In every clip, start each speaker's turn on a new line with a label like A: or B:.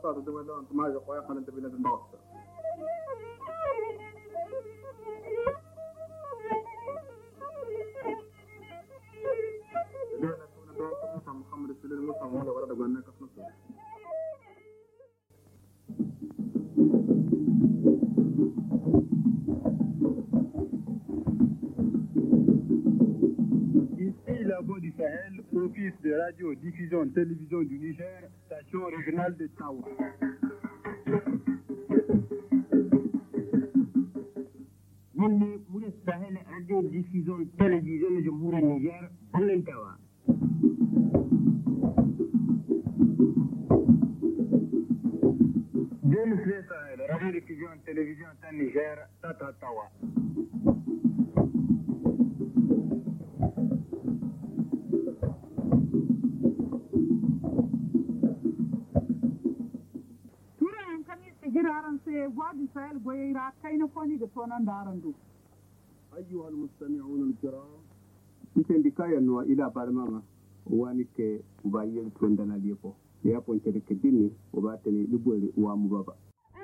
A: بساطة دولة أنت ما جاء قوي خلنا تبين الموت محمد سليم المصطفى ولا ورد قلنا كفنص Ici la voix du Sahel, office de radio, diffusion, télévision du Niger, station régionale de Tawa. Nous le Sahel, radio, diffusion, télévision du Niger, en Tawa. Nous le Sahel, radio, diffusion, télévision, Niger, Tawa.
B: voix du Sahel goyira kayna foni de tonan darandu
A: أيها المستمعون الكرام يتندكايا نوا إلى برماما وانك بايل توندنا ليكو ليكو انتدك ديني وباتني لبولي وامبابا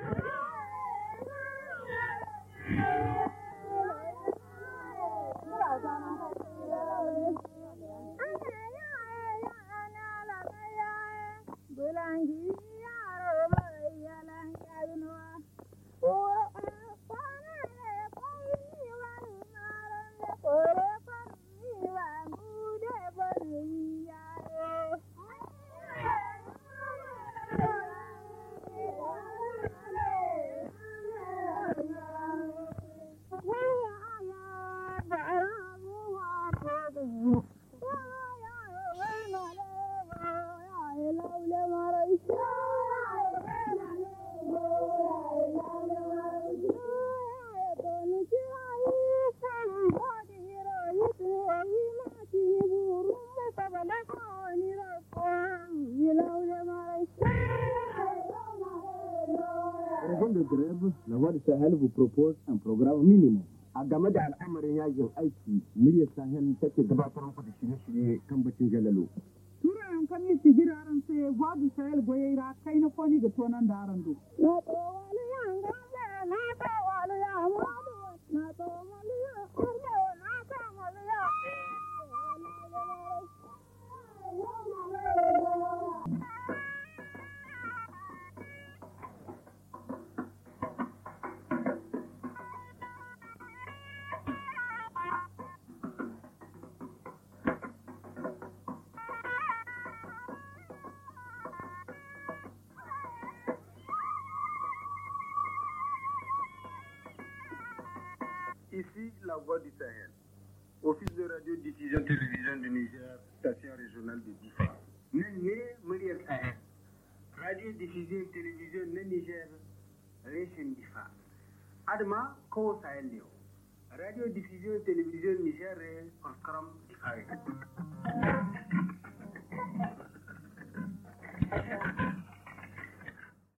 A: de grève, la voix du Sahel vous propose un programme minimum. A game da al'amarin yajin aiki, muryar Sahel take gabatar muku da shirye-shirye kan bacin jalalo.
B: Turan kan yi sigiraran sai voix du Sahel goyira kai na foni ga tonan daran do. Na to wani yanga na to wani ya mudu na to wani ya arme na to wani ya
A: Ici, la voix du Sahel. Office de radio-diffusion télévision du Niger, station régionale de Difa. Nene Muryar Sahel. Radio-diffusion télévision du Niger, région Difa. Adma, Ko Sahel Neo. Radio-diffusion télévision Niger, Orkaram Difa.